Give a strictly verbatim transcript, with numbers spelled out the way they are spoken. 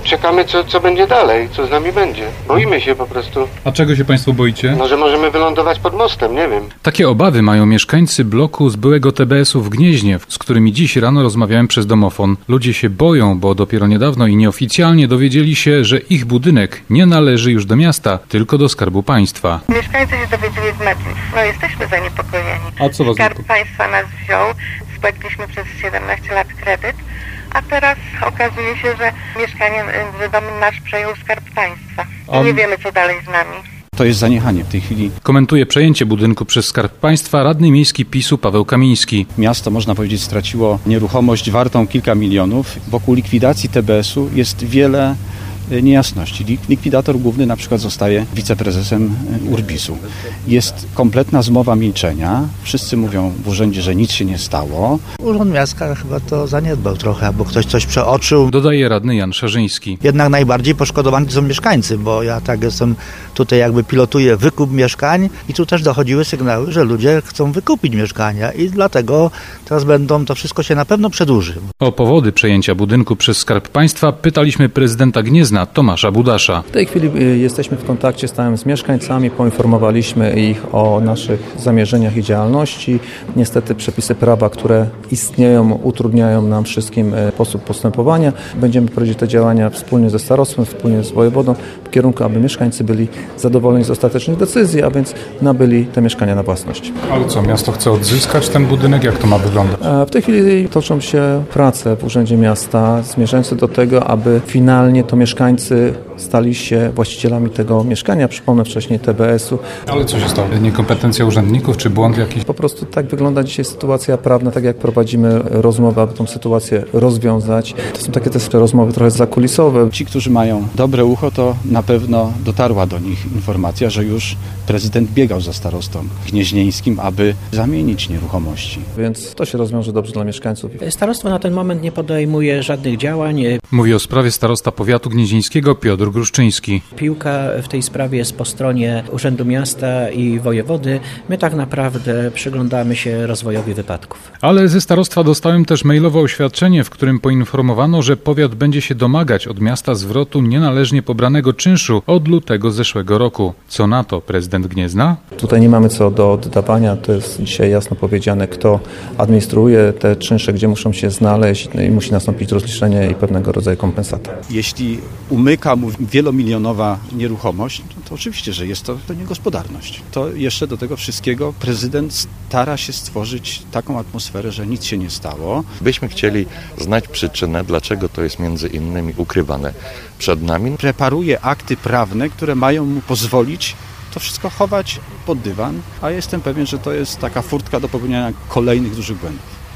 czekamy, co, co będzie dalej, co z nami będzie. Boimy się po prostu. A czego się państwo boicie? No, że możemy wylądować pod mostem, nie wiem. Takie obawy mają mieszkańcy bloku z byłego T B S-u w Gnieźnie, z którymi dziś rano rozmawiałem przez domofon. Ludzie się boją, bo dopiero niedawno i nieoficjalnie dowiedzieli się, że ich budynek nie należy już do miasta, tylko do Skarbu Państwa. Mieszkańcy się dowiedzieli z mediów. No jesteśmy zaniepokojeni. A co was Skarb Państwa nas wziął, spłaciliśmy przez siedemnaście lat kredyt, a teraz okazuje się, że mieszkanie, że dom nasz przejął Skarb Państwa. I nie wiemy, co dalej z nami. To jest zaniechanie w tej chwili. Komentuje przejęcie budynku przez Skarb Państwa radny miejski PiS-u Paweł Kamiński. Miasto, można powiedzieć, straciło nieruchomość wartą kilka milionów. Wokół likwidacji T B S-u jest wiele niejasności. Likwidator główny na przykład zostaje wiceprezesem Urbisu. Jest kompletna zmowa milczenia. Wszyscy mówią w urzędzie, że nic się nie stało. Urząd Miasta chyba to zaniedbał trochę, bo ktoś coś przeoczył. Dodaje radny Jan Szarzyński. Jednak najbardziej poszkodowani są mieszkańcy, bo ja tak jestem tutaj jakby pilotuję wykup mieszkań i tu też dochodziły sygnały, że ludzie chcą wykupić mieszkania i dlatego teraz będą, to wszystko się na pewno przedłuży. O powody przejęcia budynku przez Skarb Państwa pytaliśmy prezydenta Gniezna Tomasza Budasza. W tej chwili jesteśmy w kontakcie stałym z mieszkańcami, poinformowaliśmy ich o naszych zamierzeniach i działalności. Niestety przepisy prawa, które istnieją, utrudniają nam wszystkim sposób postępowania. Będziemy prowadzić te działania wspólnie ze starostwem, wspólnie z wojewodą w kierunku, aby mieszkańcy byli zadowoleni z ostatecznych decyzji, a więc nabyli te mieszkania na własność. Ale co, miasto chce odzyskać ten budynek? Jak to ma wyglądać? W tej chwili toczą się prace w Urzędzie Miasta zmierzające do tego, aby finalnie to mieszkańcy stali się właścicielami tego mieszkania. Przypomnę wcześniej T B S-u. Ale co się stało? Niekompetencja urzędników czy błąd jakiś? Po prostu tak wygląda dzisiaj sytuacja prawna, tak jak prowadzimy rozmowę, aby tę sytuację rozwiązać. To są takie też rozmowy trochę zakulisowe. Ci, którzy mają dobre ucho, to na pewno dotarła do nich informacja, że już prezydent biegał za starostą gnieźnieńskim, aby zamienić nieruchomości. Więc to się rozwiąże dobrze dla mieszkańców. Starostwo na ten moment nie podejmuje żadnych działań. Mówi o sprawie starosta powiatu gnieźnieńskiego Piotr Gruszczyński. Piłka w tej sprawie jest po stronie Urzędu Miasta i wojewody. My tak naprawdę przyglądamy się rozwojowi wypadków. Ale ze starostwa dostałem też mailowe oświadczenie, w którym poinformowano, że powiat będzie się domagać od miasta zwrotu nienależnie pobranego czynszu od lutego zeszłego roku. Co na to prezydent Gniezna? Tutaj nie mamy co do oddawania. To jest dzisiaj jasno powiedziane, kto administruje te czynsze, gdzie muszą się znaleźć i musi nastąpić rozliczenie i pewnego rodzaju kompensata. Jeśli umyka mu wielomilionowa nieruchomość, to, to oczywiście, że jest to, to niegospodarność. To jeszcze do tego wszystkiego prezydent stara się stworzyć taką atmosferę, że nic się nie stało. Byśmy chcieli znać przyczynę, dlaczego to jest między innymi ukrywane przed nami. Preparuje akty prawne, które mają mu pozwolić to wszystko chować pod dywan, a jestem pewien, że to jest taka furtka do popełniania kolejnych dużych błędów.